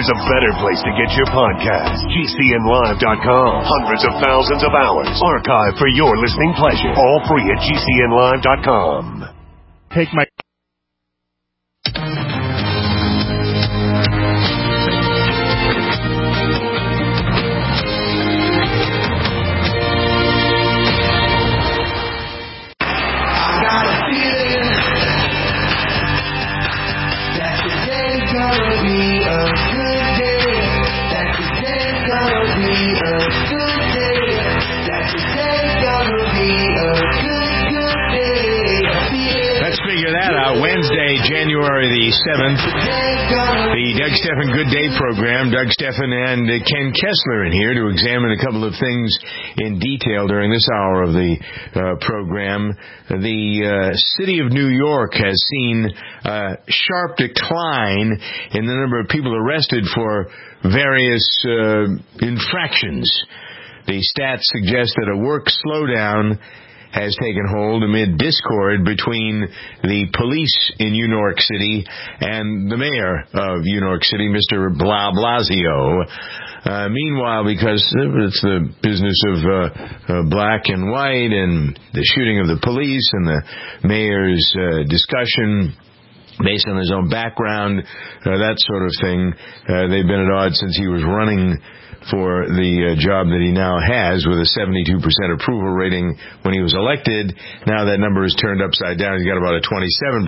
there's a better place to get your podcast. GCNlive.com. Hundreds of thousands of hours archived for your listening pleasure. All free at GCNlive.com. Take my... Wednesday, January the 7th, the Doug Stephan Good Day program. Doug Stephan and Ken Kessler in here to examine a couple of things in detail during this hour of the program. The city of New York has seen a sharp decline in the number of people arrested for various infractions. The stats suggest that a work slowdown has taken hold amid discord between the police in New York City and the mayor of New York City, Mr. Blasio. Meanwhile, because it's the business of black and white and the shooting of the police and the mayor's discussion based on his own background, that sort of thing, they've been at odds since he was running for the job that he now has with a 72% approval rating when he was elected. Now that number is turned upside down. He's got about a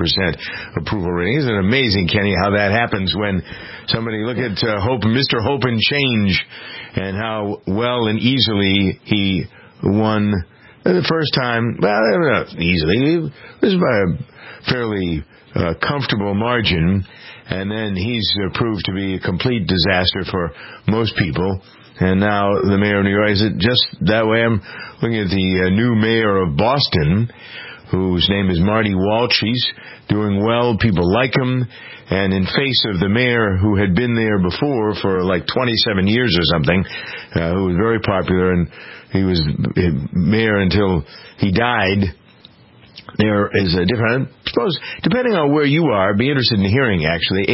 27% approval rating. Isn't it amazing, Kenny, how that happens when somebody, look at Mr. Hope and Change, and how well and easily he won the first time. Well, not easily. It was by a fairly comfortable margin. And then he's proved to be a complete disaster for most people. And now the mayor of New York, is it just that way? I'm looking at the new mayor of Boston, whose name is Marty Walsh. He's doing well. People like him. And in face of the mayor who had been there before for like 27 years or something, who was very popular, and he was mayor until he died, there is a different, I suppose, depending on where you are, I'd be interested in hearing, actually.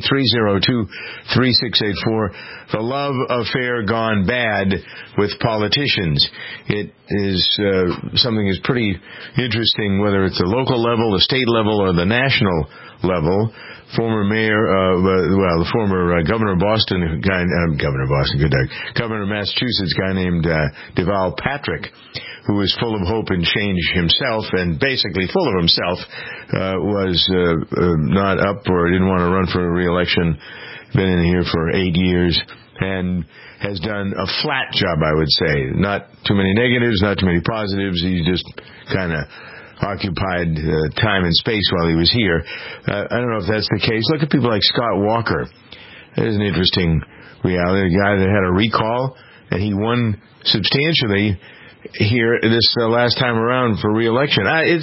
888-302-3684. The love affair gone bad with politicians. It is something that's pretty interesting, whether it's the local level, the state level, or the national level. Former mayor, the former governor of Boston, governor of Massachusetts, guy named Deval Patrick, who was full of hope and change himself, and basically full of himself, was not up or didn't want to run for re-election, been in here for 8 years, and has done a flat job, I would say. Not too many negatives, not too many positives. He just kind of occupied time and space while he was here. I don't know if that's the case. Look at people like Scott Walker. There's an interesting reality. A guy that had a recall, and he won substantially here this last time around for re-election.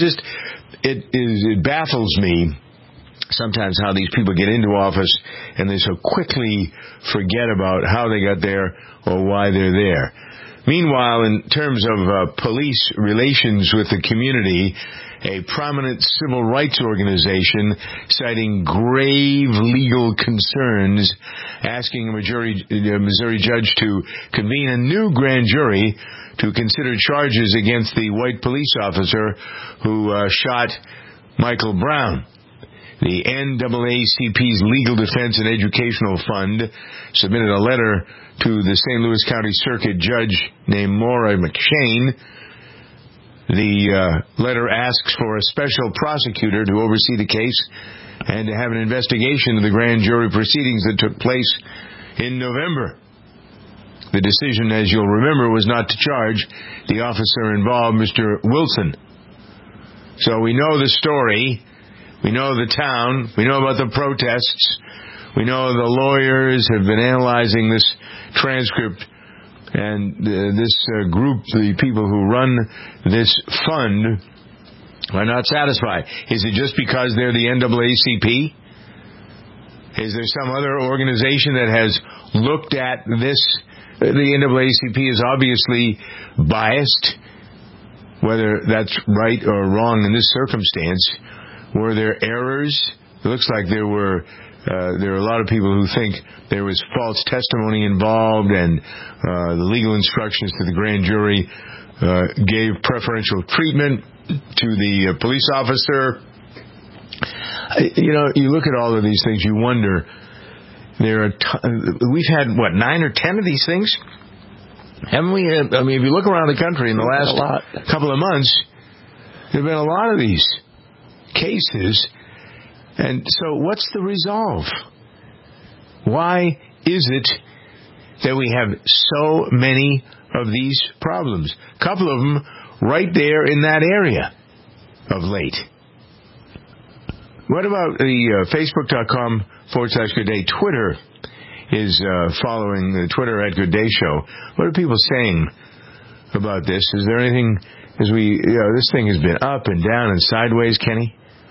It baffles me sometimes how these people get into office and they so quickly forget about how they got there or why they're there. Meanwhile, in terms of police relations with the community, a prominent civil rights organization citing grave legal concerns, asking a Missouri judge to convene a new grand jury to consider charges against the white police officer who shot Michael Brown. The NAACP's Legal Defense and Educational Fund submitted a letter to the St. Louis County Circuit judge named Maura McShane. The letter asks for a special prosecutor to oversee the case and to have an investigation of the grand jury proceedings that took place in November. The decision, as you'll remember, was not to charge the officer involved, Mr. Wilson. So we know the story. We know the town. We know about the protests. We know the lawyers have been analyzing this transcript, and this group, the people who run this fund, are not satisfied. Is it just because they're the NAACP? Is there some other organization that has looked at this? The NAACP is obviously biased. Whether that's right or wrong in this circumstance, were there errors? It looks like there were There are a lot of people who think there was false testimony involved, and the legal instructions to the grand jury gave preferential treatment to the police officer. You look at all of these things, you wonder. We've had, 9 or 10 of these things? Haven't we? I mean, if you look around the country in the last couple of months, there have been a lot of these cases. And so what's the resolve? Why is it that we have so many of these problems? A couple of them right there in that area of late. What about the Facebook.com/Good Day? Twitter is following the Twitter at Good Day Show. What are people saying about this? Is there anything, this thing has been up and down and sideways, Kenny?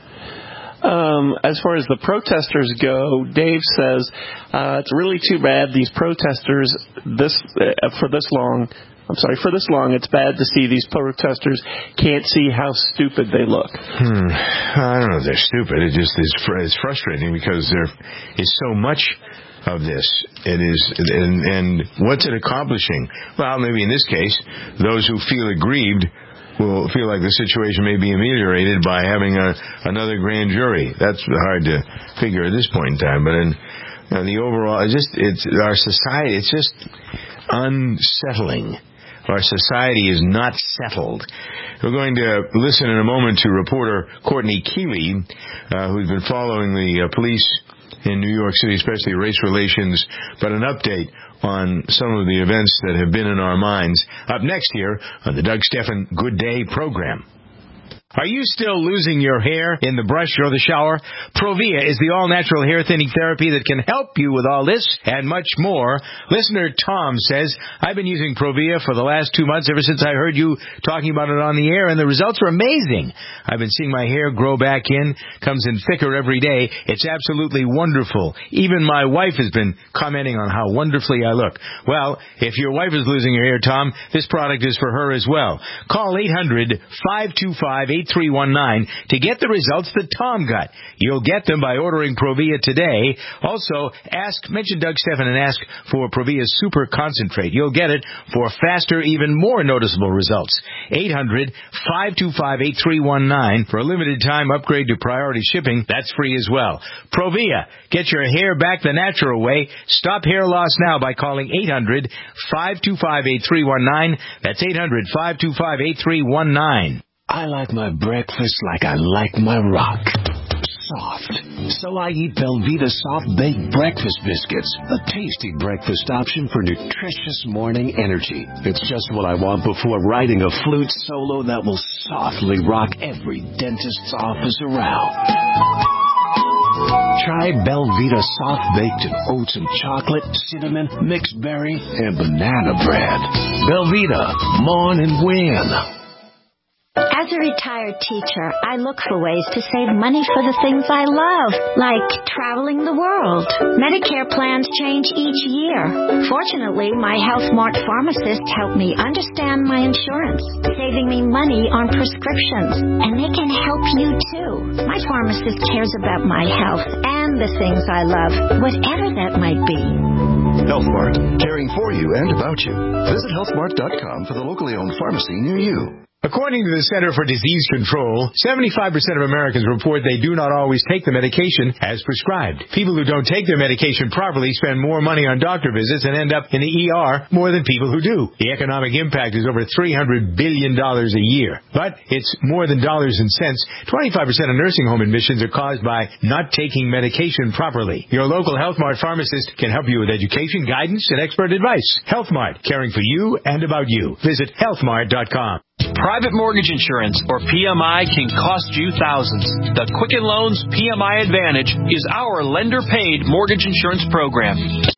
As far as the protesters go, Dave says it's really too bad these protesters for this long, it's bad to see these protesters can't see how stupid they look. I don't know if they're stupid. It just is frustrating because there is so much of this. It is, and what's it accomplishing? Well, maybe in this case, those who feel aggrieved will feel like the situation may be ameliorated by having another grand jury. That's hard to figure at this point in time. But in the overall, it's our society. It's just unsettling. Our society is not settled. We're going to listen in a moment to reporter Courtney Keeley, who's been following the police in New York City, especially race relations, but an update on some of the events that have been in our minds. Up next here on the Doug Stephan Good Day program. Are you still losing your hair in the brush or the shower? Provia is the all-natural hair thinning therapy that can help you with all this and much more. Listener Tom says, I've been using Provia for the last 2 months ever since I heard you talking about it on the air, and the results are amazing. I've been seeing my hair grow back in, comes in thicker every day. It's absolutely wonderful. Even my wife has been commenting on how wonderfully I look. Well, if your wife is losing her hair, Tom, this product is for her as well. Call 800-525-8319 to get the results that Tom got. You'll get them by ordering Provia today. Also, mention Doug Stephan and ask for Provia Super Concentrate. You'll get it for faster, even more noticeable results. 800-525-8319. For a limited time, upgrade to priority shipping. That's free as well. Provia. Get your hair back the natural way. Stop hair loss now by calling 800-525-8319. That's 800-525-8319. I like my breakfast like I like my rock. Soft. So I eat Belvita Soft Baked Breakfast Biscuits, a tasty breakfast option for nutritious morning energy. It's just what I want before writing a flute solo that will softly rock every dentist's office around. Try Belvita Soft Baked in oats and chocolate, cinnamon, mixed berry, and banana bread. Belvita, mourn and win. As a retired teacher, I look for ways to save money for the things I love, like traveling the world. Medicare plans change each year. Fortunately, my HealthMart pharmacist helped me understand my insurance, saving me money on prescriptions. And they can help you, too. My pharmacist cares about my health and the things I love, whatever that might be. HealthMart, caring for you and about you. Visit healthmart.com for the locally owned pharmacy near you. According to the Center for Disease Control, 75% of Americans report they do not always take the medication as prescribed. People who don't take their medication properly spend more money on doctor visits and end up in the ER more than people who do. The economic impact is over $300 billion a year. But it's more than dollars and cents. 25% of nursing home admissions are caused by not taking medication properly. Your local HealthMart pharmacist can help you with education, guidance, and expert advice. HealthMart, caring for you and about you. Visit healthmart.com. Private mortgage insurance, or PMI, can cost you thousands. The Quicken Loans PMI Advantage is our lender-paid mortgage insurance program.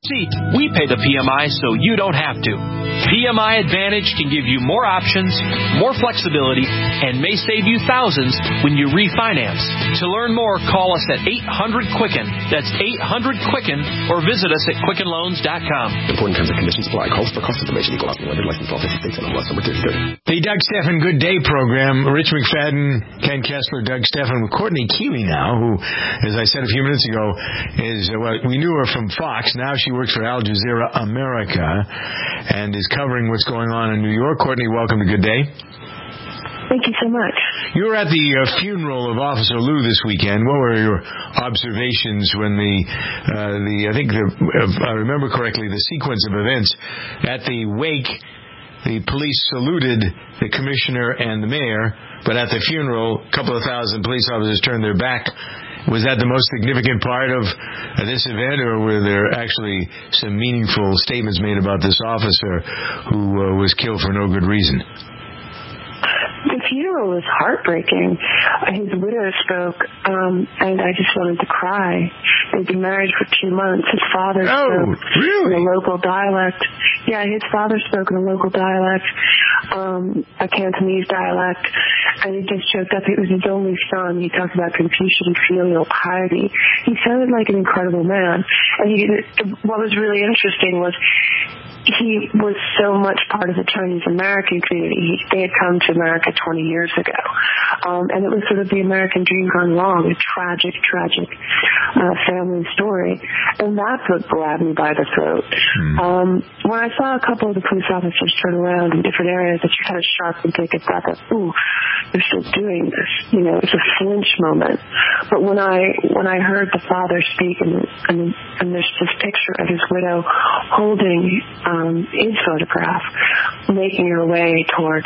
See, we pay the PMI so you don't have to. PMI Advantage can give you more options, more flexibility, and may save you thousands when you refinance. To learn more, call us at 800-QUICKEN. That's 800-QUICKEN, or visit us at QuickenLoans.com. Important terms and conditions apply. Calls for cost information equal option limited. License 1250 states and MLS number 3030. The Doug Stephan Good Day program. Rich McFadden, Ken Kessler, Doug Stephan with Courtney Keeley now, who, as I said a few minutes ago, is, we knew her from Fox. Now she works for Al Jazeera America and is covering what's going on in New York. Courtney, welcome to Good Day. Thank you so much. You were at the funeral of Officer Liu this weekend. What were your observations when if I remember correctly, the sequence of events at the wake, the police saluted the commissioner and the mayor, but at the funeral, a couple of thousand police officers turned their back. Was that the most significant part of this event, or were there actually some meaningful statements made about this officer who was killed for no good reason? The funeral was heartbreaking. His widow spoke, and I just wanted to cry. They'd been married for 2 months. His father spoke in a local dialect. Yeah, his father spoke in a local dialect, a Cantonese dialect, and he just choked up. It was his only son. He talked about Confucian filial piety. He sounded like an incredible man. And what was really interesting was he was so much part of the Chinese American community. They had come to America 20 years ago. And it was sort of the American dream gone wrong, a tragic family story. And that's what grabbed me by the throat. When I saw a couple of the police officers turn around in different areas, I just had a sharp and take a breath of, ooh, they're still doing this. You know, it's a flinch moment. But when I heard the father speak, and there's this picture of his widow holding his photograph, making her way towards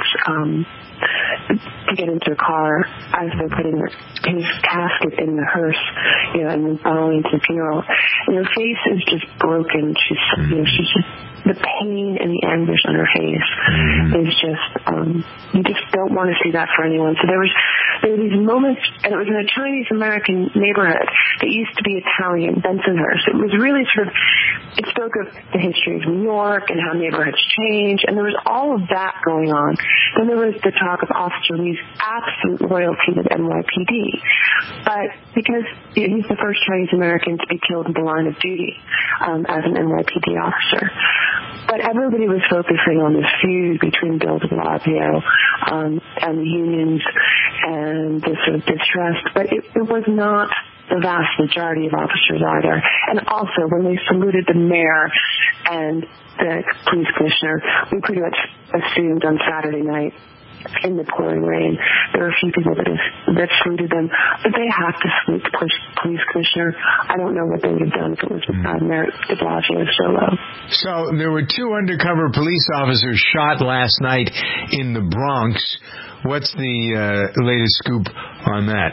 to get into the car as they're putting his casket in the hearse, and then following to the funeral. And her face is just broken. She's just, the pain and the anguish on her face is just, you just don't want to see that for anyone. So there were these moments, and it was in a Chinese American neighborhood that used to be Italian, Bensonhurst. It was really it spoke of the history of New York and how neighborhoods change, and there was all of that going on. Then there was the talk of Officer Lee's absolute loyalty to the NYPD. But because he's the first Chinese American to be killed in the line of duty as an NYPD officer. But everybody was focusing on this feud between Bill de Blasio and the unions and this sort of distrust. But it was not the vast majority of officers either. And also, when they saluted the mayor and the police commissioner, we pretty much assumed on Saturday night, in the pouring rain, there were a few people that saluted them, but they have to salute the police commissioner. I don't know what they would have done if it was Mayor de Blasio solo. So there were 2 undercover police officers shot last night in the Bronx. What's the latest scoop on that?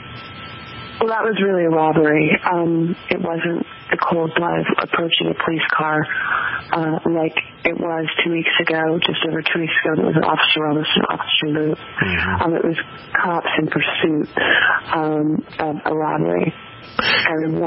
Well, that was really a robbery. It wasn't a cold blood approaching a police car like it was 2 weeks ago, just over 2 weeks ago. There was an Officer Ramos and Officer Liu. It was cops in pursuit of a robbery. And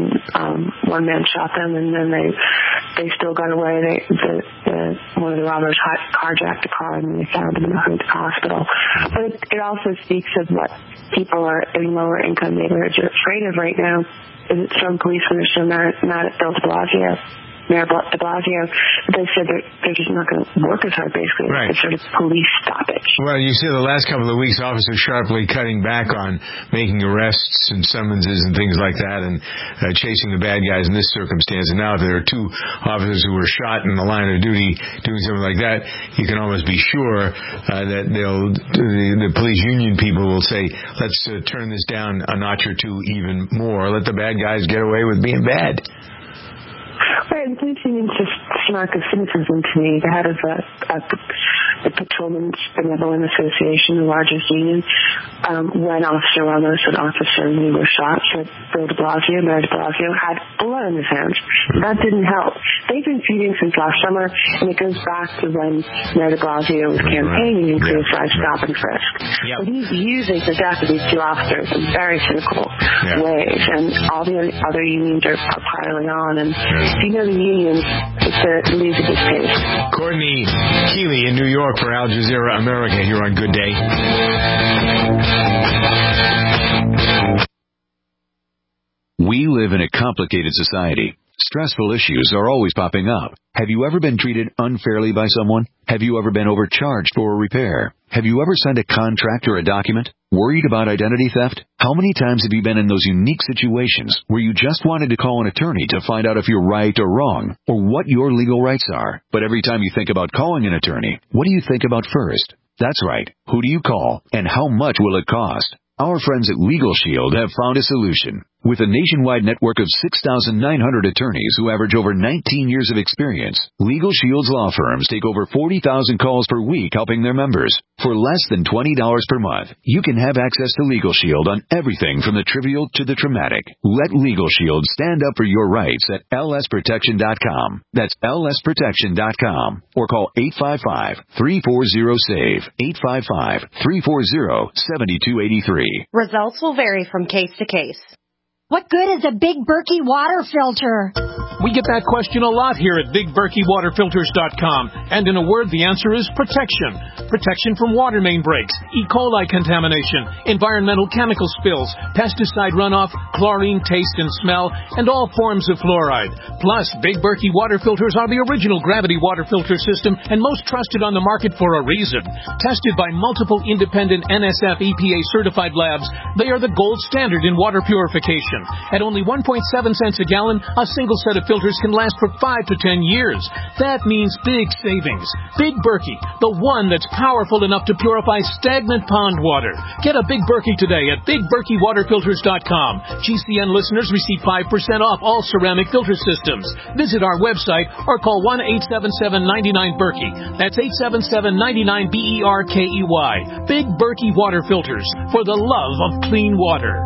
one man shot them, and then they still got away. One of the robbers carjacked the car, and they found him in the hospital. But it also speaks of what people in lower income neighborhoods are afraid of right now. Is it some policemen are so mad at Bill de Blasio, Mayor de Blasio, they said they're just not going to work as hard, basically. Right. It's sort of police stoppage. Well, you see the last couple of weeks, officers sharply cutting back on making arrests and summonses and things like that, and chasing the bad guys in this circumstance. And now if there are 2 officers who were shot in the line of duty doing something like that, you can almost be sure that the police union people will say, let's turn this down a notch or 2 even more. Let the bad guys get away with being bad. Right, the police union just smirk of cynicism to me. The head of the Patrolmen's Benevolent Association, the largest union, when Officer Ramos and Officer Lee were shot, said Bill de Blasio, Mayor de Blasio, had blood on his hands. That didn't help. they've been feuding since last summer, and it goes back to when Mayor de Blasio was campaigning to decide stop and frisk. But he's using the death of these two officers in very cynical ways, and all the other unions are piling on. And if you know the unions, it's the news of this case. Courtney Keeley in New York for Al Jazeera America here on Good Day. We live in a complicated society. Stressful issues are always popping up. Have you ever been treated unfairly by someone? Have you ever been overcharged for a repair? Have you ever signed a contract or a document? Worried about identity theft? How many times have you been in those unique situations where you just wanted to call an attorney to find out if you're right or wrong, or what your legal rights are? But every time you think about calling an attorney, what do you think about first? That's right. Who do you call, and how much will it cost? Our friends at Legal Shield have found a solution. With a nationwide network of 6,900 attorneys who average over 19 years of experience, Legal Shield's law firms take over 40,000 calls per week helping their members. For less than $20 per month, you can have access to Legal Shield on everything from the trivial to the traumatic. Let Legal Shield stand up for your rights at lsprotection.com. That's lsprotection.com. Or call 855-340-SAVE. 855-340-7283. Results will vary from case to case. What good is a Big Berkey water filter? We get that question a lot here at BigBerkeyWaterFilters.com. And in a word, the answer is protection. Protection from water main breaks, E. coli contamination, environmental chemical spills, pesticide runoff, chlorine taste and smell, and all forms of fluoride. Plus, Big Berkey water filters are the original gravity water filter system and most trusted on the market for a reason. Tested by multiple independent NSF EPA certified labs, they are the gold standard in water purification. At only 1.7 cents a gallon, a single set of filters can last for 5 to 10 years. That means big savings. Big Berkey, the one that's powerful enough to purify stagnant pond water. Get a Big Berkey today at BigBerkeyWaterFilters.com. GCN listeners receive 5% off all ceramic filter systems. Visit our website or call 1-877-99-BERKEY. That's 877-99-BERKEY. Big Berkey Water Filters, for the love of clean water.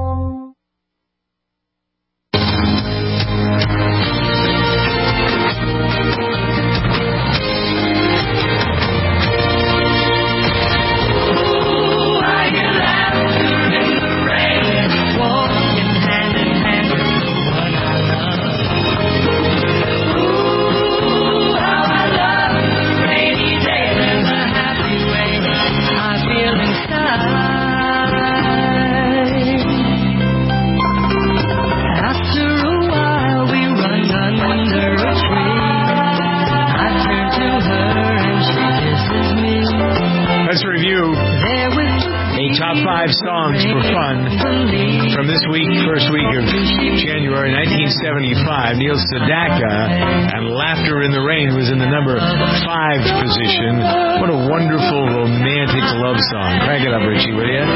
Top 5 songs for fun from this week, first week of January 1975. Neil Sedaka and Laughter in the Rain was in the number 5 position. What a wonderful romantic love song. Crank it up, Richie, will you?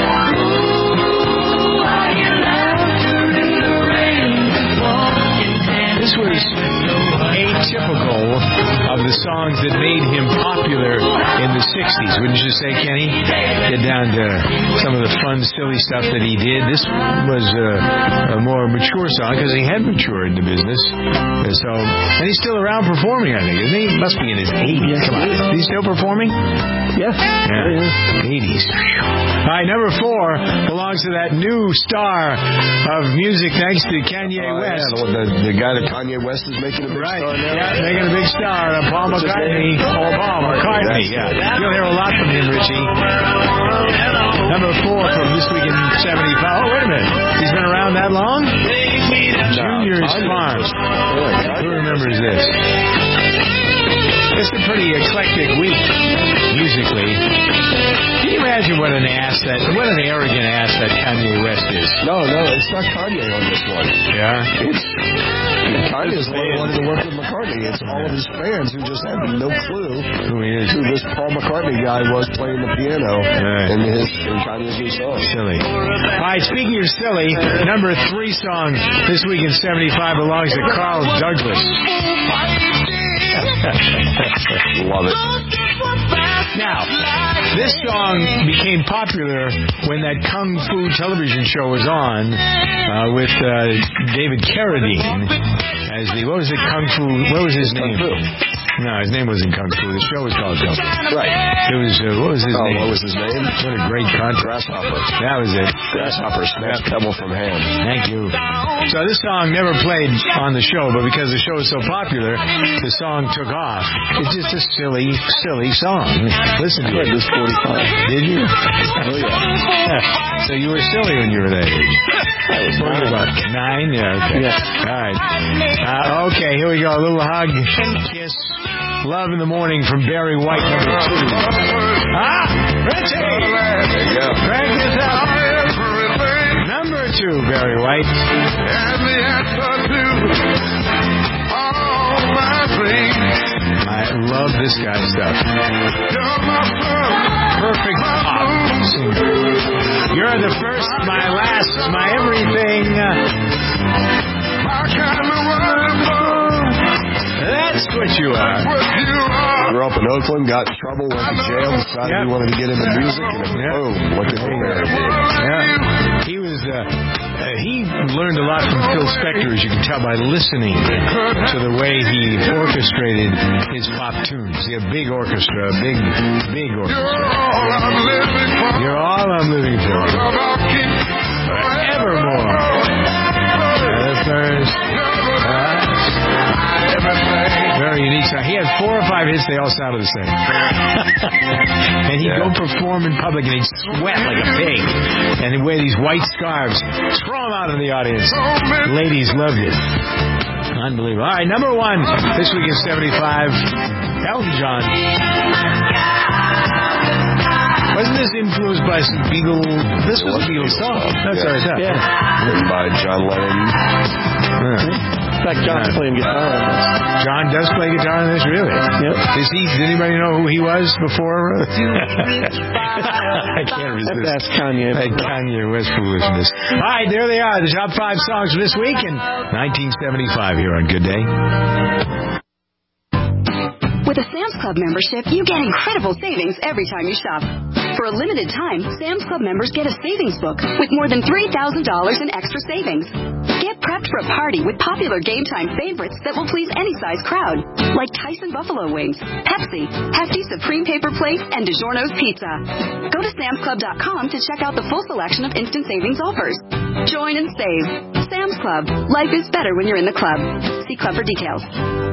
This was atypical of the songs that made him popular in the 60s, wouldn't you say, Kenny? Get down to some of the fun, silly stuff that he did. This was a more mature song because he had matured in the business. And he's still around performing, I think, isn't he? He must be in his 80s. Come on. Is he still performing? Yeah. 80s. All right, number 4 belongs to that new star of music thanks to Kanye West. Yeah, the guy that Kanye West is making a big star now. Yeah, making a big star. Paul McCartney. Paul McCartney, yeah. You'll hear a lot from him, Richie. Number 4 from This Week in 75. Oh, wait a minute. He's been around that long? Junior's Farm. Who remembers this? It's a pretty eclectic week, musically. Can you imagine what an arrogant ass that Kanye West is? No, it's not Kanye on this one. Yeah? Kanye's the one who wanted to work with McCartney. It's all of his fans who just have no clue who he is. Who this Paul McCartney guy was playing the piano in Kanye's new song. Silly. All right, speaking of silly, number 3 song this week in 75 belongs to Carl Douglas. Love it. Now, This song became popular when that Kung Fu television show was on with David Carradine as what was it, Kung Fu? What was his name? No, his name wasn't Kung Fu. The show was called Kung Fu. Right. It was, what was his name? What was his name? What a great contrast. Grasshopper. That was it. Grasshopper snatched pebble from hand. Thank you. So this song never played on the show, but because the show was so popular, the song took off. It's just a silly, silly song. Listen to it. This 45. Did you? Oh, yeah. So you were silly when you were that age. I was About 9? Yeah, okay. Yeah. All right. Okay, here we go. A little hug. Kiss. Love in the Morning from Barry White, number 2. Richie! There you go. Crank this up. Number 2, Barry White. And the answer to all my dreams. I love this guy's stuff. Perfect pop singer. You're the first, my last, my everything. That's what you are. Grew up in Oakland, got in trouble, went to jail, decided he wanted to get into music, and boom, look at Barry. Yeah. He was, he learned a lot from Phil Spector, as you can tell by listening to the way he orchestrated his pop tunes. He had a big orchestra, big orchestra. You're all I'm living for. Forevermore. The first. Very unique song. He had 4 or 5 hits. They all sounded the same. And he'd go perform in public, and he'd sweat like a pig. And he'd wear these white scarves. Throw them out in the audience. Ladies loved it. Unbelievable. All right, number 1 this week is 75. Elton John. Wasn't this influenced by some Beagle? This was a Beagle song. That's what I thought. Yeah. Written by John Lennon. In fact, John's playing guitar on this. John does play guitar on this, really? Yep. Does anybody know who he was before? I can't resist. That's Kanye. Kanye West foolishness. All right, there they are, the top 5 songs for this week in 1975 here on Good Day. With a Sam's Club membership, you get incredible savings every time you shop. For a limited time, Sam's Club members get a savings book with more than $3,000 in extra savings. Get prepped for a party with popular game time favorites that will please any size crowd, like Tyson Buffalo Wings, Pepsi, Hefty Supreme Paper Plate, and DiGiorno's Pizza. Go to SamsClub.com to check out the full selection of instant savings offers. Join and save. Sam's Club. Life is better when you're in the club. See club for details.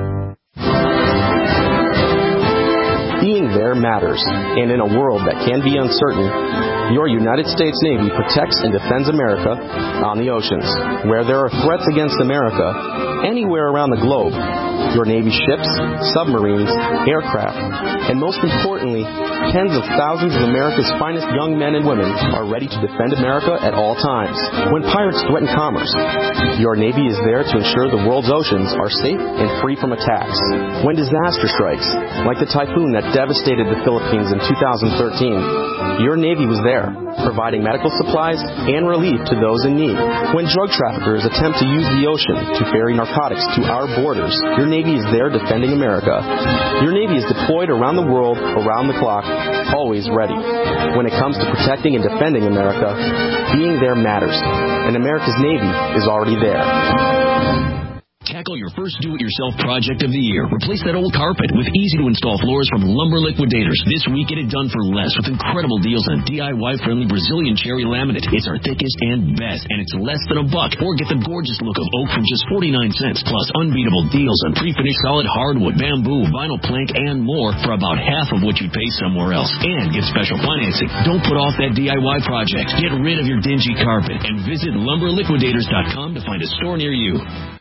Being there matters, and in a world that can be uncertain, your United States Navy protects and defends America on the oceans. Where there are threats against America, anywhere around the globe, your Navy ships, submarines, aircraft, and most importantly, tens of thousands of America's finest young men and women are ready to defend America at all times. When pirates threaten commerce, your Navy is there to ensure the world's oceans are safe and free from attacks. When disaster strikes, like the typhoon that devastated the Philippines in 2013, your Navy was there, providing medical supplies and relief to those in need. When drug traffickers attempt to use the ocean to ferry narcotics to our borders, your Navy is there defending America. Your Navy is deployed around the world, around the clock, always ready. When it comes to protecting and defending America, being there matters, and America's Navy is already there. Tackle your first do-it-yourself project of the year. Replace that old carpet with easy-to-install floors from Lumber Liquidators. This week, get it done for less with incredible deals on DIY-friendly Brazilian cherry laminate. It's our thickest and best, and it's less than $1. Or get the gorgeous look of oak from just 49 cents, plus unbeatable deals on pre-finished solid hardwood, bamboo, vinyl plank, and more for about half of what you'd pay somewhere else. And get special financing. Don't put off that DIY project. Get rid of your dingy carpet and visit LumberLiquidators.com to find a store near you.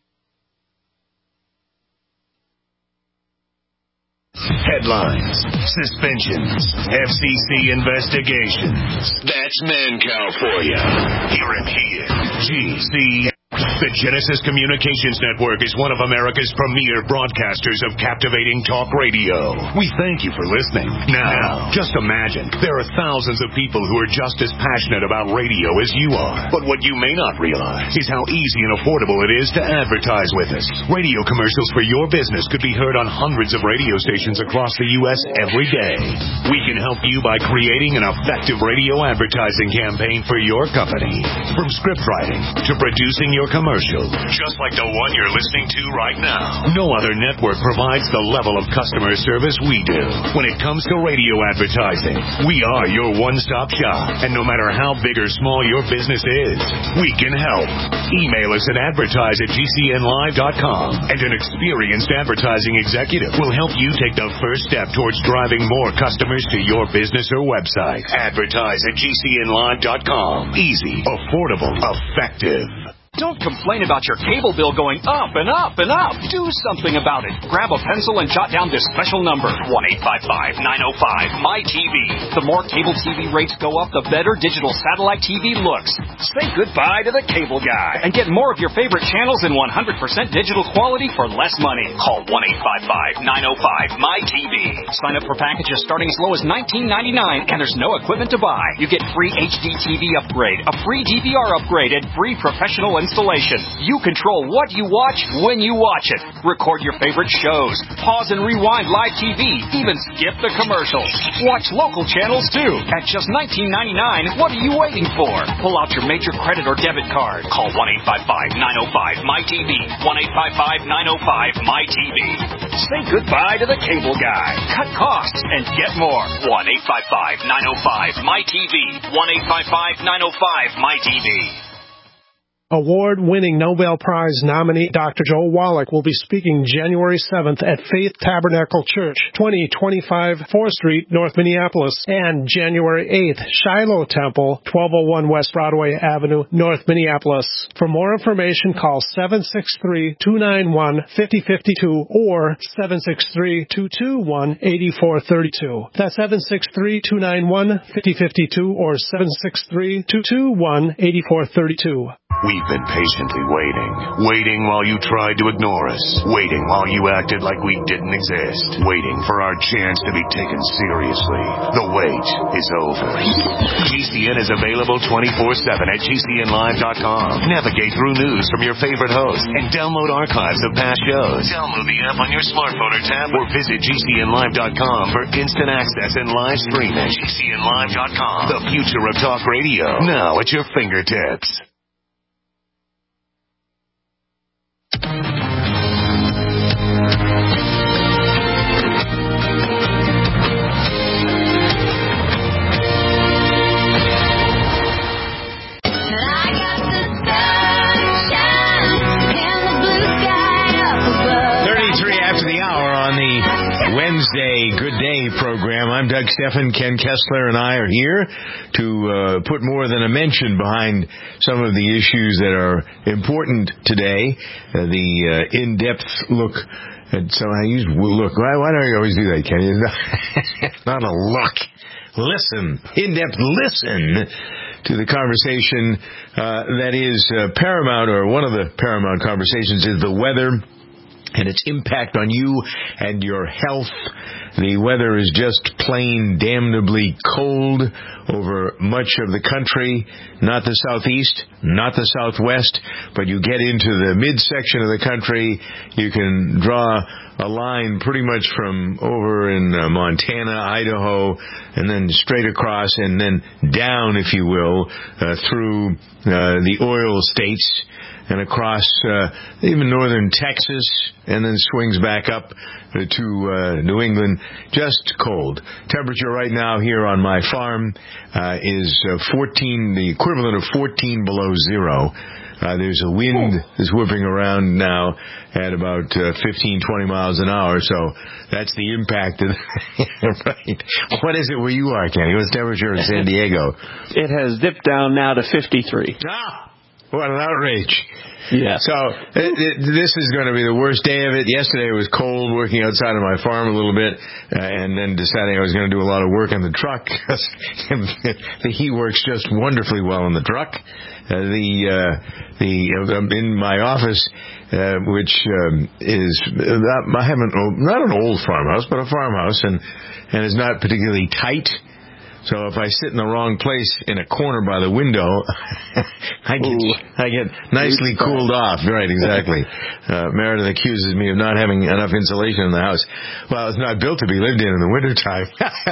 Headlines, suspensions, FCC investigations. That's Mancow for you. Here in GC. The Genesis Communications Network is one of America's premier broadcasters of captivating talk radio. We thank you for listening. Now, just imagine, there are thousands of people who are just as passionate about radio as you are. But what you may not realize is how easy and affordable it is to advertise with us. Radio commercials for your business could be heard on hundreds of radio stations across the U.S. every day. We can help you by creating an effective radio advertising campaign for your company. From script writing to producing your commercial, just like the one you're listening to right now. No other network provides the level of customer service we do. When it comes to radio advertising, we are your one-stop shop. And no matter how big or small your business is, we can help. Email us at advertise@gcnlive.com, and an experienced advertising executive will help you take the first step towards driving more customers to your business or website. Advertise@gcnlive.com. Easy, affordable, effective. Don't complain about your cable bill going up and up and up. Do something about it. Grab a pencil and jot down this special number, 1-855-905-MY-TV. The more cable TV rates go up, the better digital satellite TV looks. Say goodbye to the cable guy and get more of your favorite channels in 100% digital quality for less money. Call 1-855-905-MY-TV. Sign up for packages starting as low as $19.99, and there's no equipment to buy. You get free HD TV upgrade, a free DVR upgrade, and free professional installation. You control what you watch when you watch it. Record your favorite shows. Pause and rewind live TV. Even skip the commercials. Watch local channels too. At just $19.99, what are you waiting for? Pull out your major credit or debit card. Call 1-855-905-MY-TV. 1-855-905-MY-TV. Say goodbye to the cable guy. Cut costs and get more. 1-855-905-MY-TV. 1-855-905-MY-TV. Award-winning Nobel Prize nominee Dr. Joe Wallach will be speaking January 7th at Faith Tabernacle Church, 2025 4th Street, North Minneapolis, and January 8th, Shiloh Temple, 1201 West Broadway Avenue, North Minneapolis. For more information, call 763-291-5052 or 763-221-8432. That's 763-291-5052 or 763-221-8432. We've been patiently waiting while you tried to ignore us, waiting while you acted like we didn't exist, waiting for our chance to be taken seriously. The wait is over. GCN is available 24/7 at GCNlive.com. Navigate through news from your favorite hosts and download archives of past shows. Download the app on your smartphone or tablet or visit GCNlive.com for instant access and live streaming. GCNlive.com, the future of talk radio, now at your fingertips. Wednesday Good Day program. I'm Doug Steffen. Ken Kessler and I are here to put more than a mention behind some of the issues that are important today. The in-depth look. So I use look. Why don't you always do that, Ken? Not a look. Listen. In-depth listen to the conversation that is paramount, or one of the paramount conversations is the weather and its impact on you and your health. The weather is just plain damnably cold over much of the country. Not the southeast, not the southwest, but you get into the midsection of the country, you can draw a line pretty much from over in Montana, Idaho, and then straight across and then down, if you will, through the oil states and across even northern Texas, and then swings back up to New England. Just cold. Temperature right now here on my farm is 14, the equivalent of 14 below zero. There's a wind that's whipping around now at about 15, 20 miles an hour, so that's the impact of right. What is it where you are, Kenny? What's the temperature in San Diego? It has dipped down now to 53. What an outrage. Yeah. So this is going to be the worst day of it. Yesterday it was cold, working outside of my farm a little bit, and then deciding I was going to do a lot of work on the truck. The heat works just wonderfully well in the truck. In my office, which is not an old farmhouse, but a farmhouse, and is not particularly tight. So if I sit in the wrong place in a corner by the window, I get nicely cooled off. Right, exactly. Meredith accuses me of not having enough insulation in the house. Well, it's not built to be lived in the wintertime.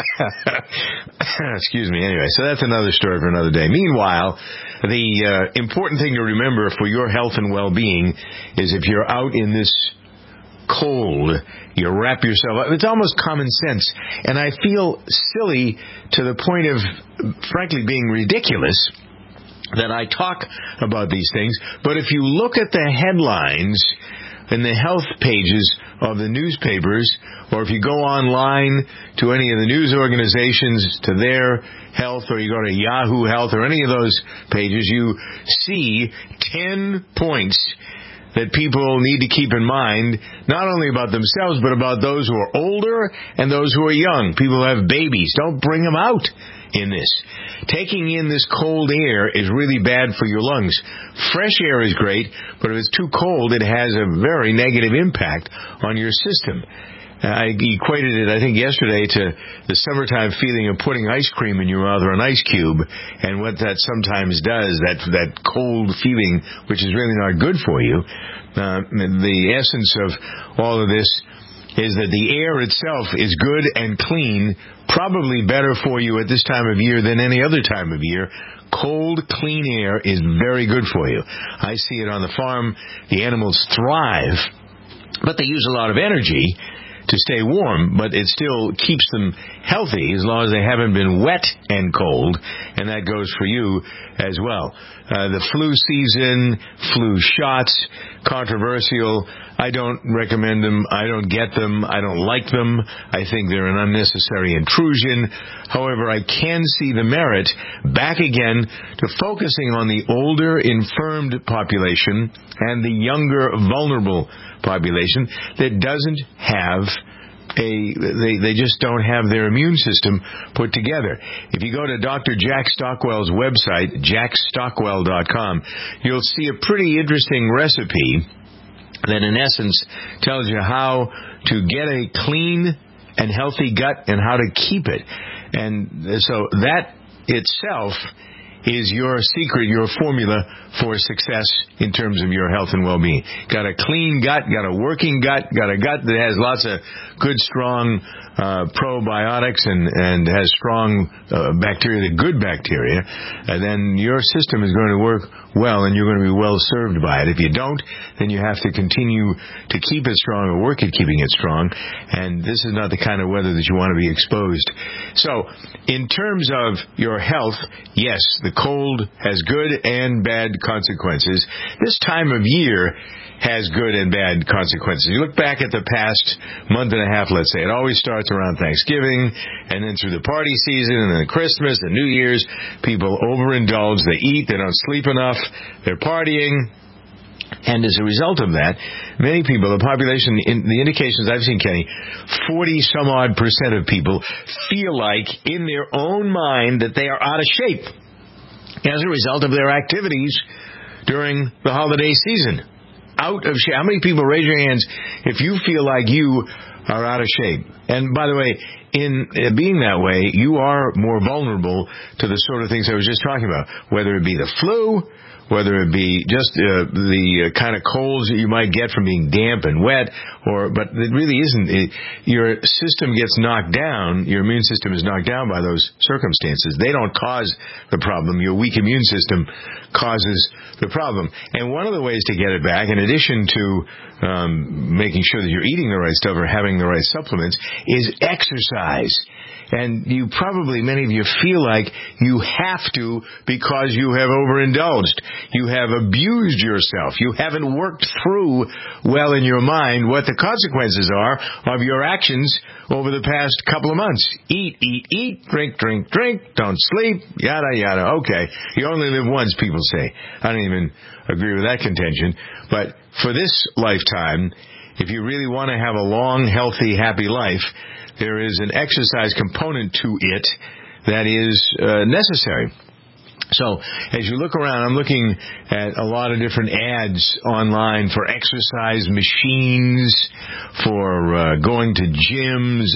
Excuse me. Anyway, so that's another story for another day. Meanwhile, the important thing to remember for your health and well-being is if you're out in this cold, you wrap yourself up. It's almost common sense. And I feel silly to the point of, frankly, being ridiculous that I talk about these things. But if you look at the headlines in the health pages of the newspapers, or if you go online to any of the news organizations, to their health, or you go to Yahoo Health or any of those pages, you see 10 points that people need to keep in mind, not only about themselves, but about those who are older and those who are young. People who have babies. Don't bring them out in this. Taking in this cold air is really bad for your lungs. Fresh air is great, but if it's too cold, it has a very negative impact on your system. I equated it, I think, yesterday to the summertime feeling of putting ice cream in your mouth or an ice cube, and what that sometimes does, that cold feeling, which is really not good for you. The essence of all of this is that the air itself is good and clean, probably better for you at this time of year than any other time of year. Cold, clean air is very good for you. I see it on the farm. The animals thrive, but they use a lot of energy to stay warm, but it still keeps them healthy as long as they haven't been wet and cold, and that goes for you as well. The flu season, flu shots, controversial. I don't recommend them. I don't get them. I don't like them. I think they're an unnecessary intrusion. However, I can see the merit back again to focusing on the older, infirmed population and the younger, vulnerable population that doesn't have they just don't have their immune system put together. If you go to Dr. Jack Stockwell's website, jackstockwell.com, you'll see a pretty interesting recipe that in essence tells you how to get a clean and healthy gut and how to keep it. And so that itself is your secret, your formula for success in terms of your health and well-being. Got a clean gut, got a working gut, got a gut that has lots of good, strong probiotics and has strong bacteria, the good bacteria, then your system is going to work well and you're going to be well served by it. If you don't, then you have to continue to keep it strong or work at keeping it strong. And this is not the kind of weather that you want to be exposed. So, in terms of your health, yes, the cold has good and bad consequences. This time of year has good and bad consequences. You look back at the past month and a half, let's say, it always starts around Thanksgiving, and then through the party season, and then Christmas and New Year's, people overindulge, they eat, they don't sleep enough, they're partying, and as a result of that, many people, the population, in the indications I've seen, Kenny, 40-some-odd% of people feel like, in their own mind, that they are out of shape as a result of their activities during the holiday season. Out of shape. How many people, raise your hands, if you feel like you are out of shape? And by the way, in being that way, you are more vulnerable to the sort of things I was just talking about, whether it be the flu, whether it be just the kind of colds that you might get from being damp and wet, but it really isn't. Your system gets knocked down, your immune system is knocked down by those circumstances. They don't cause the problem. Your weak immune system causes the problem. And one of the ways to get it back, in addition to making sure that you're eating the right stuff or having the right supplements, is exercise. And you probably, many of you feel like you have to because you have overindulged. You have abused yourself. You haven't worked through well in your mind what the consequences are of your actions over the past couple of months. Eat, eat, eat, drink, drink, drink, don't sleep, yada, yada. Okay, you only live once, people say. I don't even agree with that contention. But for this lifetime, if you really want to have a long, healthy, happy life, there is an exercise component to it that is necessary. So, as you look around, I'm looking at a lot of different ads online for exercise machines, for going to gyms,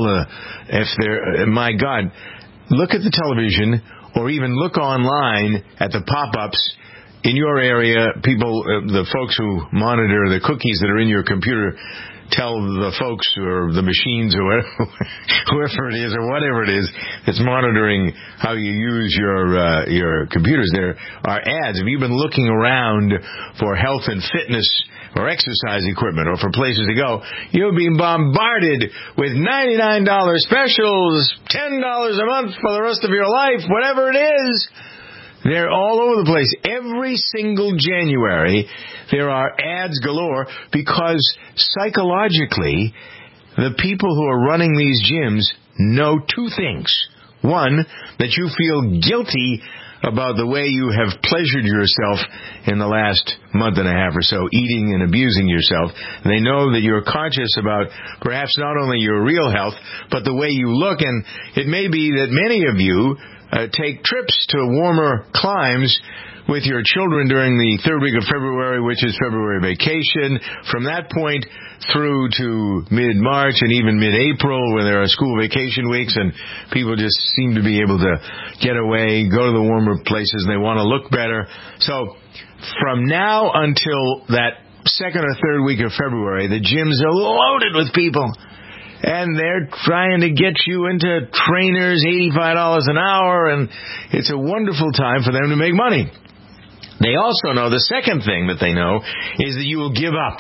my God, look at the television or even look online at the pop-ups in your area. People, the folks who monitor the cookies that are in your computer, tell the folks or the machines or whoever it is or whatever it is that's monitoring how you use your computers. There are ads. If you've been looking around for health and fitness or exercise equipment or for places to go, you'll be bombarded with $99 specials, $10 a month for the rest of your life, whatever it is. They're all over the place. Every single January, there are ads galore because psychologically, the people who are running these gyms know two things. One, that you feel guilty about the way you have pleasured yourself in the last month and a half or so, eating and abusing yourself. They know that you're conscious about perhaps not only your real health, but the way you look. And it may be that many of you take trips to warmer climes with your children during the third week of February, which is February vacation. From that point through to mid-March and even mid-April, where there are school vacation weeks and people just seem to be able to get away, go to the warmer places, and they want to look better. So from now until that second or third week of February, the gyms are loaded with people. And they're trying to get you into trainers, $85 an hour, and it's a wonderful time for them to make money. They also know, the second thing that they know, is that you will give up.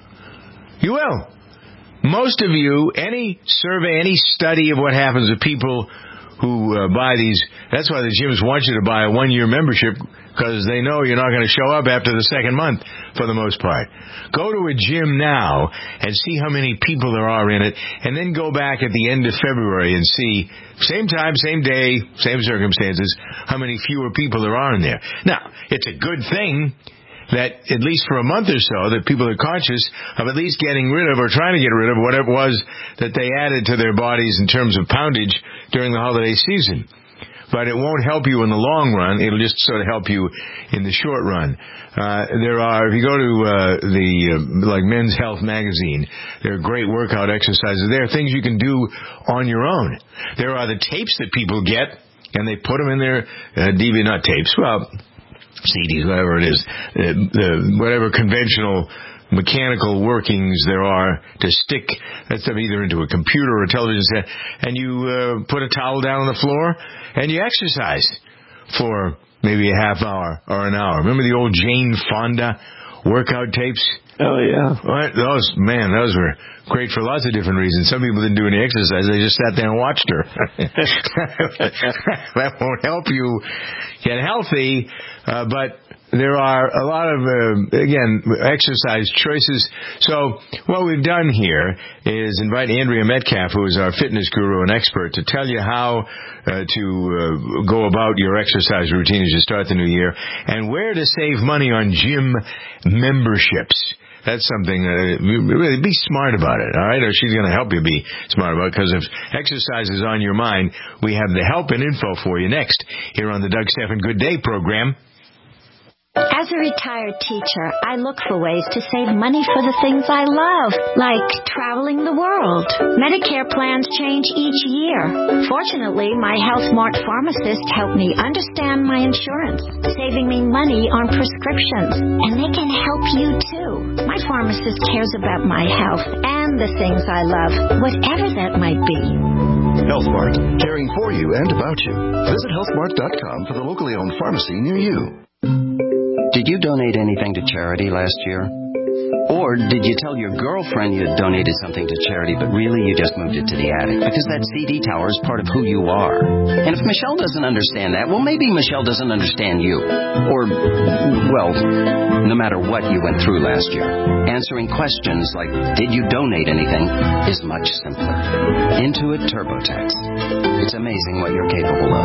You will. Most of you, any survey, any study of what happens to people who buy these, that's why the gyms want you to buy a one-year membership, because they know you're not going to show up after the second month for the most part. Go to a gym now and see how many people there are in it, and then go back at the end of February and see, same time, same day, same circumstances, how many fewer people there are in there. Now, it's a good thing that at least for a month or so that people are conscious of at least getting rid of or trying to get rid of whatever it was that they added to their bodies in terms of poundage during the holiday season. But it won't help you in the long run. It'll just sort of help you in the short run. There are, if you go to like Men's Health magazine, there are great workout exercises. There are things you can do on your own. There are the tapes that people get, and they put them in their not tapes, well, CDs, whatever it is, whatever conventional mechanical workings there are to stick that stuff either into a computer or a television set, and you put a towel down on the floor and you exercise for maybe a half hour or an hour. Remember the old Jane Fonda workout tapes? Oh, yeah. What? Those were great for lots of different reasons. Some people didn't do any exercise. They just sat there and watched her. That won't help you get healthy, but there are a lot of, again, exercise choices. So what we've done here is invite Andrea Metcalf, who is our fitness guru and expert, to tell you how to go about your exercise routine as you start the new year, and where to save money on gym memberships. That's something, really be smart about it, all right? Or she's going to help you be smart about it, because if exercise is on your mind, we have the help and info for you next here on the Doug Stephan Good Day program. As a retired teacher, I look for ways to save money for the things I love, like traveling the world. Medicare plans change each year. Fortunately, my HealthMart pharmacist helped me understand my insurance, saving me money on prescriptions. And they can help you, too. My pharmacist cares about my health and the things I love, whatever that might be. HealthMart, caring for you and about you. Visit healthmart.com for the locally owned pharmacy near you. Did you donate anything to charity last year? Or did you tell your girlfriend you had donated something to charity, but really you just moved it to the attic? Because that CD tower is part of who you are. And if Michelle doesn't understand that, well, maybe Michelle doesn't understand you. Or, well, no matter what you went through last year, answering questions like, did you donate anything, is much simpler. Intuit TurboTax. It's amazing what you're capable of.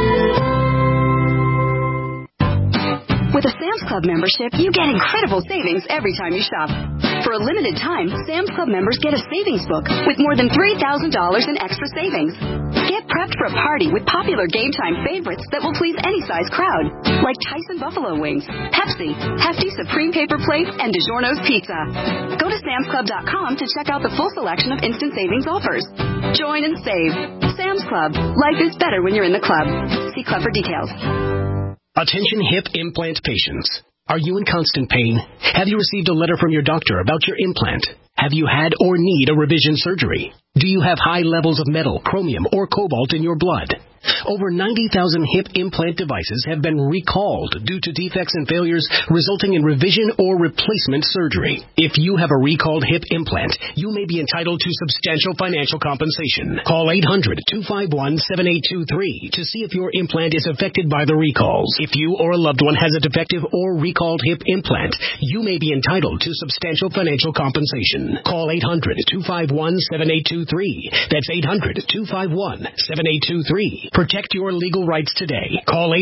With a Sam's Club membership, you get incredible savings every time you shop. For a limited time, Sam's Club members get a savings book with more than $3,000 in extra savings. Get prepped for a party with popular game time favorites that will please any size crowd, like Tyson Buffalo Wings, Pepsi, Hefty Supreme Paper Plates, and DiGiorno's Pizza. Go to SamsClub.com to check out the full selection of instant savings offers. Join and save. Sam's Club. Life is better when you're in the club. See club for details. Attention hip implant patients. Are you in constant pain? Have you received a letter from your doctor about your implant? Have you had or need a revision surgery? Do you have high levels of metal, chromium, or cobalt in your blood? Over 90,000 hip implant devices have been recalled due to defects and failures resulting in revision or replacement surgery. If you have a recalled hip implant, you may be entitled to substantial financial compensation. Call 800-251-7823 to see if your implant is affected by the recalls. If you or a loved one has a defective or recalled hip implant, you may be entitled to substantial financial compensation. Call 800-251-7823. That's 800-251-7823. Protect your legal rights today. Call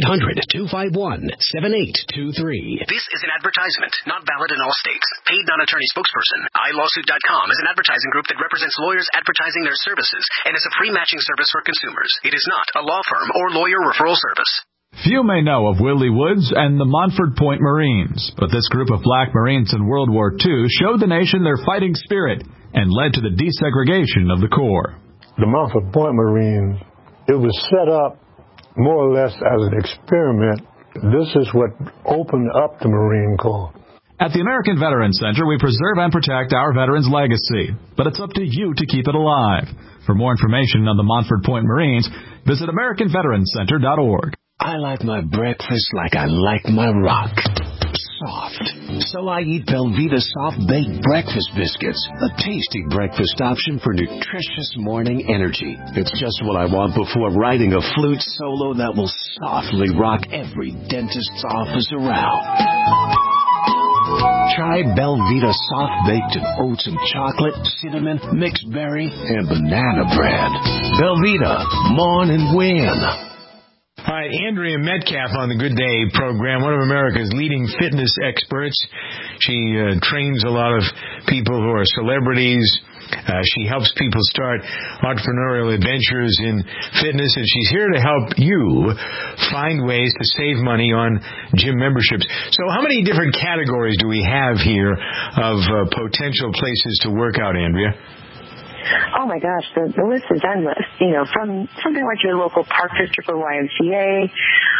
800-251-7823. This is an advertisement, not valid in all states. Paid non-attorney spokesperson. iLawsuit.com is an advertising group that represents lawyers advertising their services and is a free matching service for consumers. It is not a law firm or lawyer referral service. Few may know of Willie Woods and the Montford Point Marines, but this group of black Marines in World War II showed the nation their fighting spirit and led to the desegregation of the Corps. The Montford Point Marines, it was set up more or less as an experiment. This is what opened up the Marine Corps. At the American Veterans Center, we preserve and protect our veterans' legacy, but it's up to you to keep it alive. For more information on the Montford Point Marines, visit AmericanVeteransCenter.org. I like my breakfast like I like my rock. Soft. So I eat Belvita Soft Baked Breakfast Biscuits, a tasty breakfast option for nutritious morning energy. It's just what I want before writing a flute solo that will softly rock every dentist's office around. Try Belvita Soft Baked in oats and chocolate, cinnamon, mixed berry, and banana bread. Belvita, mourn and win. All right, Andrea Metcalf on the Good Day program, one of America's leading fitness experts. She trains a lot of people who are celebrities. She helps people start entrepreneurial adventures in fitness, and she's here to help you find ways to save money on gym memberships. So how many different categories do we have here of potential places to work out, Andrea? Oh my gosh, the list is endless. You know, from something like your local park district or YMCA,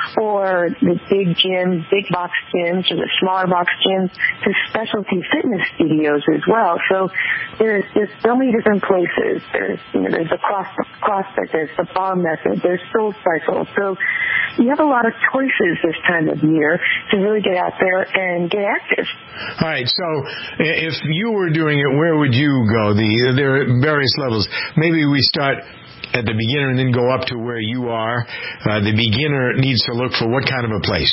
or the big gyms, big box gyms, or the smaller box gyms, to specialty fitness studios as well. So there's so many different places. There's the CrossFit, there's the bar method, there's SoulCycle. So you have a lot of choices this time of year to really get out there and get active. All right, so if you were doing it, where would you go? There are various levels. Maybe we start at the beginner and then go up to where you are. The beginner needs to look for what kind of a place?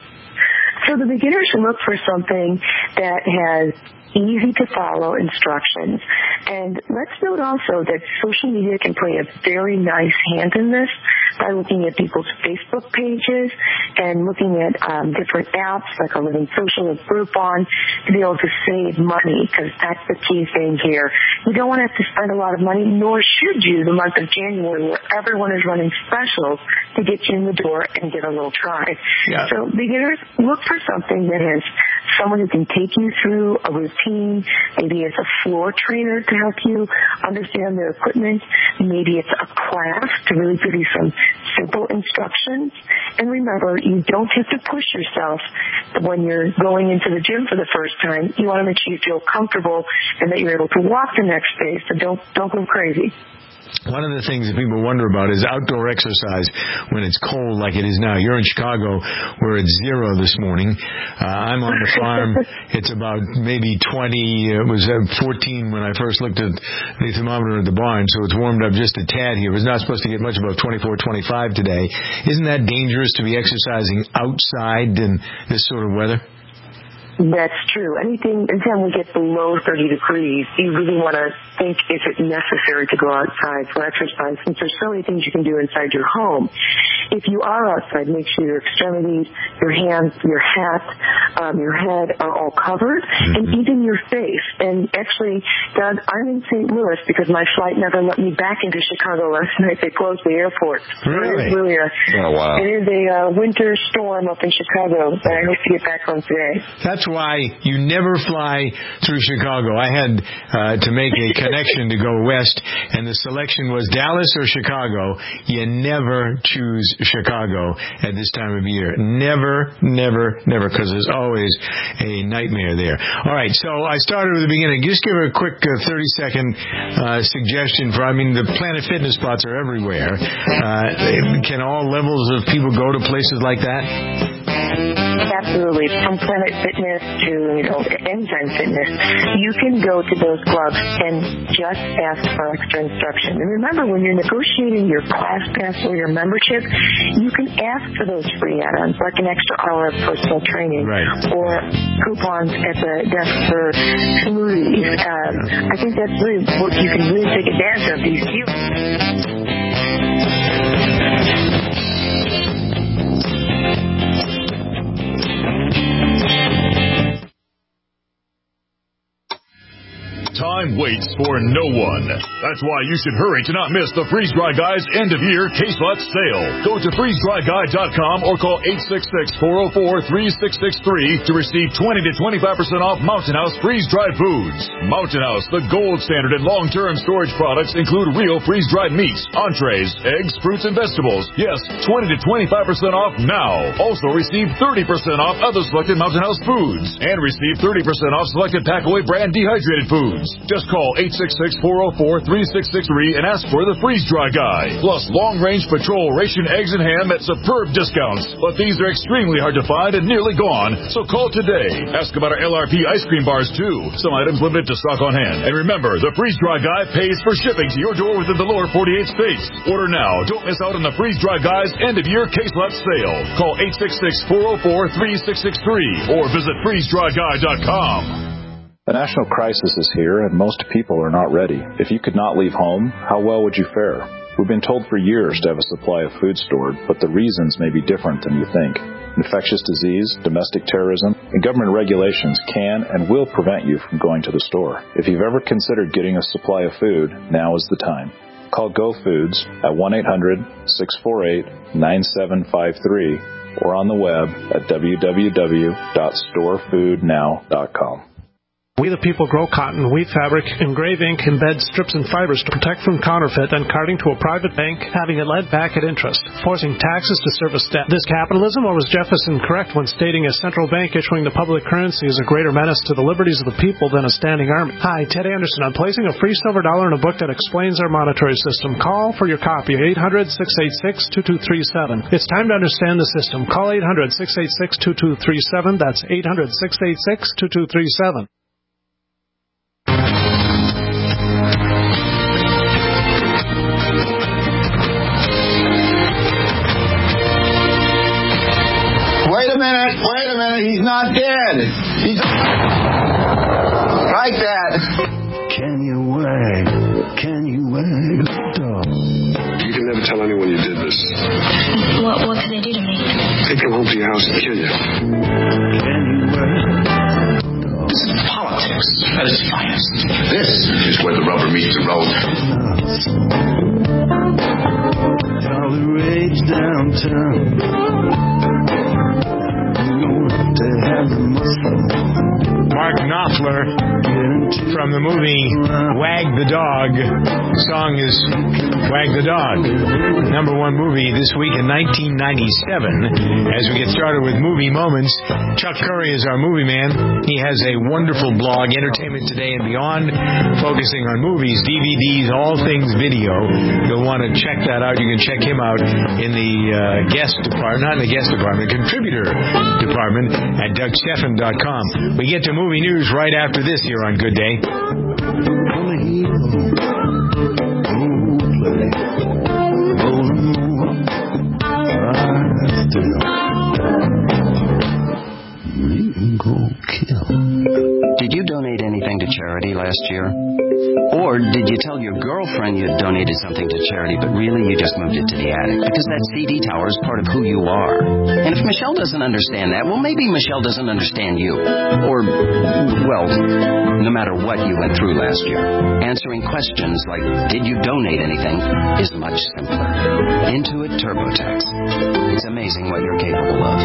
So the beginner should look for something that has easy to follow instructions. And let's note also that social media can play a very nice hand in this by looking at people's Facebook pages and looking at different apps like a Living Social or Groupon to be able to save money, because that's the key thing here. You don't want to have to spend a lot of money, nor should you the month of January, where everyone is running specials to get you in the door and get a little try. Yeah. So beginners, look for something that has someone who can take you through a routine. Maybe it's a floor trainer to help you understand the equipment. Maybe it's a class to really give you some simple instructions. And remember, you don't have to push yourself when you're going into the gym for the first time. You want to make sure you feel comfortable and that you're able to walk the next day, so don't go crazy. one of the things that people wonder about is outdoor exercise when it's cold like it is now. You're in Chicago, where it's 0 this morning. I'm on the farm. It's about maybe 20. It was 14 when I first looked at the thermometer at the barn, so it's warmed up just a tad here. It was not supposed to get much above 24, 25 today. Isn't that dangerous to be exercising outside in this sort of weather? That's true. Anytime we get below 30 degrees, you really want to think, is it necessary to go outside for exercise, since there's so many things you can do inside your home. If you are outside, make sure your extremities, your hands, your hat, your head are all covered, and even your face. And actually, Doug, I'm in St. Louis because my flight never let me back into Chicago last night. They closed the airport. Really? It is a winter storm up in Chicago, but I hope to get back home today. That's why you never fly through Chicago. I had to make a connection to go west, and the selection was Dallas or Chicago. You never choose Chicago at this time of year. Never, because there's always a nightmare there. All right, so I started at the beginning. Just give her a quick 30-second suggestion for, the Planet Fitness spots are everywhere. Can all levels of people go to places like that? Absolutely. From Planet Fitness to, Enzyme Fitness, you can go to those clubs and just ask for extra instruction. And remember, when you're negotiating your class pass or your membership, you can ask for those free add-ons, like an extra hour of personal training, or coupons at the desk for smoothies. I think that's really what you can really take advantage of, these deals. Time waits for no one. That's why you should hurry to not miss the Freeze Dry Guy's end-of-year case lot sale. Go to freezedryguy.com or call 866-404-3663 to receive 20 to 25% off Mountain House freeze-dried foods. Mountain House, the gold standard in long-term storage products, include real freeze-dried meats, entrees, eggs, fruits, and vegetables. Yes, 20 to 25% off now. Also receive 30% off other selected Mountain House foods and receive 30% off selected Packaway brand dehydrated foods. Just call 866-404-3663 and ask for the Freeze Dry Guy. Plus long-range patrol ration eggs and ham at superb discounts. But these are extremely hard to find and nearly gone, so call today. Ask about our LRP ice cream bars, too. Some items limited to stock on hand. And remember, the Freeze Dry Guy pays for shipping to your door within the lower 48 states. Order now. Don't miss out on the Freeze Dry Guy's end-of-year case lot sale. Call 866-404-3663 or visit freezedryguy.com. The national crisis is here, and most people are not ready. If you could not leave home, how well would you fare? We've been told for years to have a supply of food stored, but the reasons may be different than you think. Infectious disease, domestic terrorism, and government regulations can and will prevent you from going to the store. If you've ever considered getting a supply of food, now is the time. Call Go Foods at 1-800-648-9753 or on the web at www.storefoodnow.com. We the people grow cotton, weave fabric, engrave ink, embed strips and fibers to protect from counterfeit and carting to a private bank, having it led back at interest, forcing taxes to service debt. This capitalism, or was Jefferson correct when stating a central bank issuing the public currency is a greater menace to the liberties of the people than a standing army? Hi, Ted Anderson. I'm placing a free silver dollar in a book that explains our monetary system. Call for your copy, 800-686-2237. It's time to understand the system. Call 800-686-2237. That's 800-686-2237. Wait a minute, he's not dead. He's like that. Can you wag the dog? You can never tell anyone you did this. What could they do to me? They come home to your house and kill you. Can you wag the dog? This is politics at its finest. This is where the rubber meets the road. All the rage downtown. To have the muscle. Mark Knopfler from the movie Wag the Dog. Song is Wag the Dog. Number one movie this week in 1997. As we get started with movie moments, Chuck Curry is our movie man. He has a wonderful blog, Entertainment Today and Beyond, focusing on movies, DVDs, all things video. You'll want to check that out. You can check him out in the guest department, not in the guest department, contributor department at DougStephan.com. We get to movie news right after this here on Good Day. Did you donate anything to charity last year? Or did you tell your girlfriend you had donated something to charity, but really you just moved it to the attic? Because that CD tower is part of who you are. And if Michelle doesn't understand that, well, maybe Michelle doesn't understand you. Or, well, no matter what you went through last year, answering questions like, did you donate anything, is much simpler. Intuit TurboTax. It's amazing what you're capable of.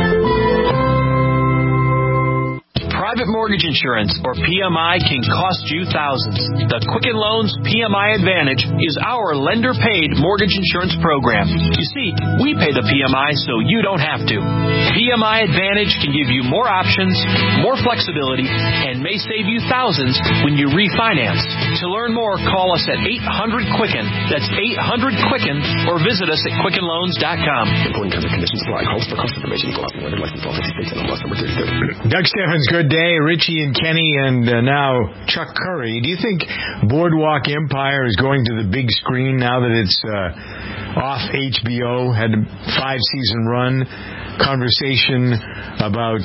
Private mortgage insurance, or PMI, can cost you thousands. The Quicken Loans PMI Advantage is our lender-paid mortgage insurance program. You see, we pay the PMI so you don't have to. PMI Advantage can give you more options, more flexibility, and may save you thousands when you refinance. To learn more, call us at 800-QUICKEN. That's 800-QUICKEN, or visit us at QuickenLoans.com. Important terms and conditions apply. Calls for cost information equal option lender license 1250 states and number 32. Doug Stephan's Good Day. Richie and Kenny and now Chuck Curry. Do you think Boardwalk Empire is going to the big screen now that it's off HBO? Had a 5-season run. Conversation about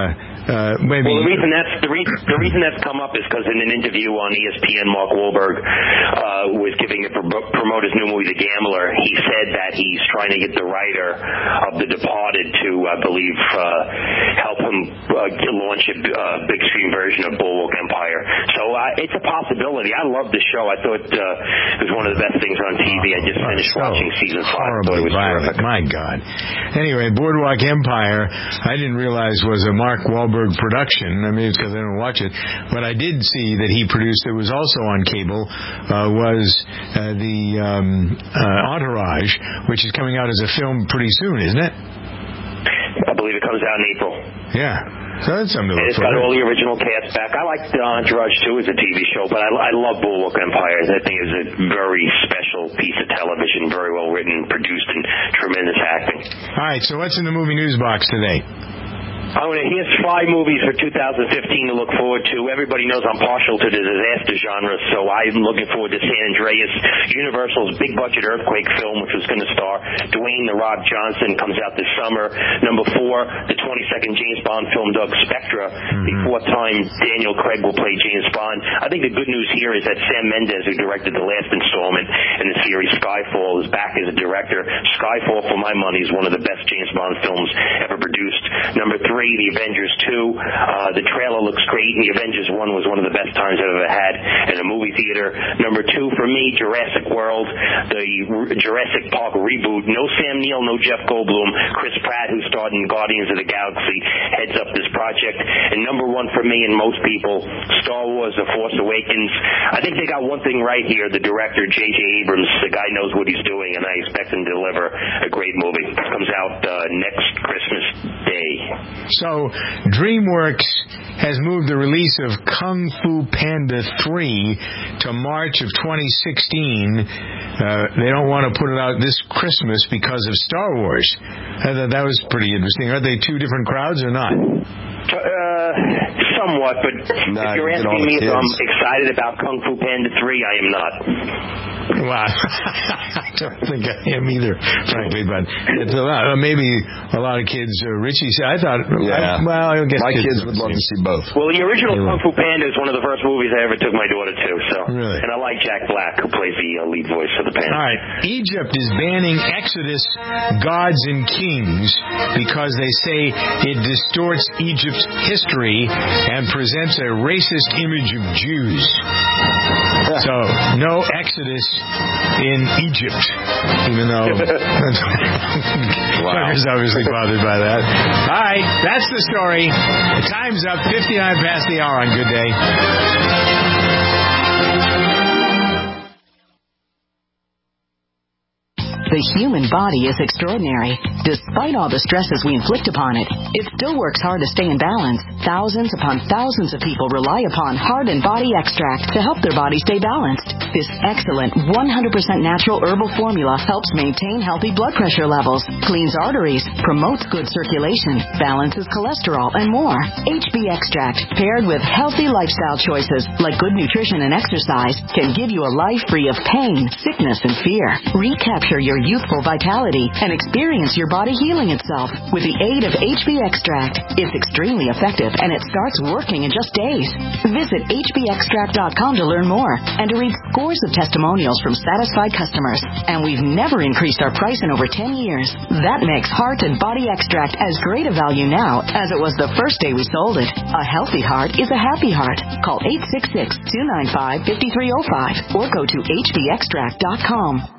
maybe. Well, the reason that's come up is because in an interview on ESPN, Mark Wahlberg was giving to promote his new movie, The Gambler. He said that he's trying to get the writer of The Departed to, I believe, help him launch a big screen version of Boardwalk Empire. So it's a possibility. I love the show. I thought it was one of the best things on TV. I just finished watching season 5. I thought it was terrific. My God. Anyway, Boardwalk Empire, I didn't realize was a Mark Wahlberg production. I mean, it's because I don't watch it. But I did see that he produced, it was also on cable, was the Entourage, which is coming out as a film pretty soon, isn't it? I believe it comes out in April. Yeah. So that's something to look for. It's got all the original cast back. I like The Entourage, too, as a TV show, but I love Boardwalk Empire. I think it's a very special piece of television, very well written, produced, and tremendous acting. All right, so what's in the movie news box today? Here's 5 movies for 2015 to look forward to. Everybody knows I'm partial to the disaster genre, so I'm looking forward to San Andreas, Universal's big-budget earthquake film, which was going to star Dwayne "The Rock" Johnson, comes out this summer. Number 4, the 22nd James Bond film, Doug Spectra. The 4th time Daniel Craig will play James Bond. I think the good news here is that Sam Mendes, who directed the last installment in the series Skyfall, is back as a director. Skyfall, for my money, is one of the best James Bond films ever produced. Number 3, The Avengers 2. The trailer looks great, and The Avengers 1 was one of the best times I've ever had in a movie theater. Number 2 for me, Jurassic World, the Jurassic Park reboot. No Sam Neill, no Jeff Goldblum. Chris Pratt, who starred in Guardians of the Galaxy, heads up this project. And number 1 for me and most people, Star Wars: The Force Awakens. I think they got one thing right here. The director, J.J. Abrams, the guy knows what he's doing, and I expect him to deliver a great movie. It comes out next Christmas Day. So, DreamWorks has moved the release of Kung Fu Panda 3 to March of 2016. They don't want to put it out this Christmas because of Star Wars. I thought that was pretty interesting. Are they 2 different crowds or not? Somewhat, but if you're asking me if I'm excited about Kung Fu Panda 3, I am not. Well, I don't think I am either, frankly, but it's maybe a lot of kids. Richie said, I thought, I guess my kids would love to see both. Well, the original Kung Fu Panda is one of the first movies I ever took my daughter to. So, really? And I like Jack Black, who plays the lead voice for the panda. All right, Egypt is banning Exodus, Gods and Kings because they say it distorts Egypt's history and presents a racist image of Jews. So, no Exodus in Egypt, even though Tucker's obviously bothered by that. All right, that's the story. The time's up, 59 past the hour on Good Day. The human body is extraordinary. Despite all the stresses we inflict upon it, it still works hard to stay in balance. Thousands upon thousands of people rely upon Heart and Body Extract to help their body stay balanced. This excellent 100% natural herbal formula helps maintain healthy blood pressure levels, cleans arteries, promotes good circulation, balances cholesterol, and more. HB Extract, paired with healthy lifestyle choices like good nutrition and exercise, can give you a life free of pain, sickness, and fear. Recapture your youthful vitality and experience your body healing itself with the aid of HB Extract. It's extremely effective and it starts working in just days. Visit hbextract.com to learn more and to read scores of testimonials from satisfied customers. And we've never increased our price in over 10 years. That makes Heart and Body Extract as great a value now as it was the first day we sold it. A healthy heart is a happy heart. Call 866-295-5305 or go to hbextract.com.